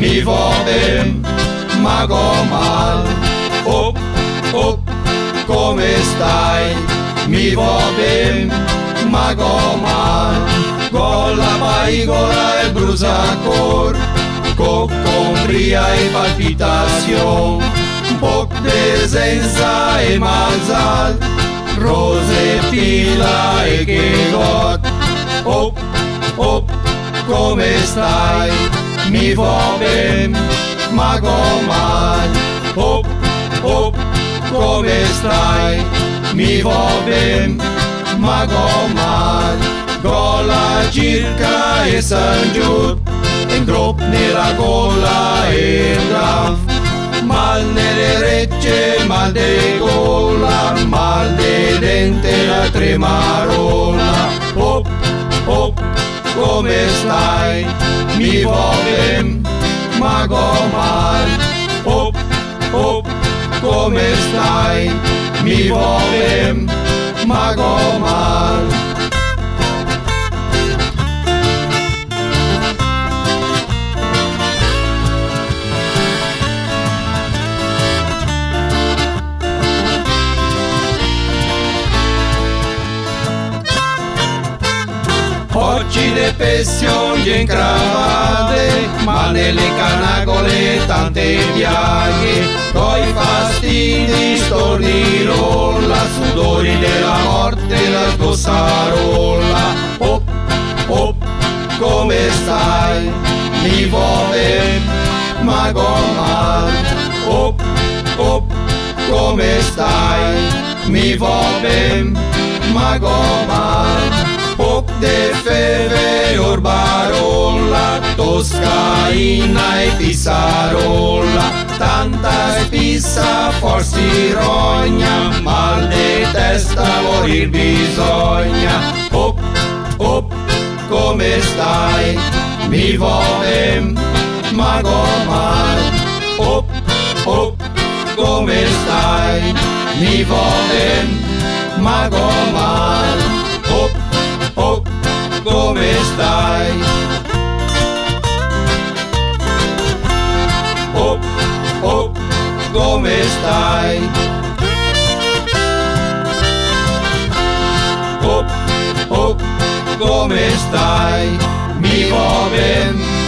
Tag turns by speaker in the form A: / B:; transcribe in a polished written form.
A: mi va ben, mago mal. Up, up, come stai? Mi va ben, mago mal. Con la paigola e bruciacor, con bria e palpitación, un poc de senza e malzal, rose fila e che got. Up, up, come stai? Mi va ben, mago mal. Up, up, come stai? Mi va ben, mago mal. Con la circa e San Giud, in grop nella gola e graf, mal nelle recce, mal de gola, mal de dente la tremarola. Op, op, come stai? Mi va ben, mago mal. Op, op, come stai? Mi va ben, mago mal. Oggi le pensioni incravate, ma nelle canagole tante piaghe, coi fastidi storni rolla, sudori della morte la scossarolla. Op, op, come stai? Mi va ben, mago mal. Op, op, come stai? Mi va ben, mago mal. Pop de feve orbarola, toscaina e pissarola, tanta spissa forse rogna, mal de testa morir bisogna. Op, op, come stai? Mi va ben, mago mal. Op, op, come stai? Mi va ben, mago mal. Op, op, come stai? Op, op, come stai? Op, op, come stai? Mi va ben.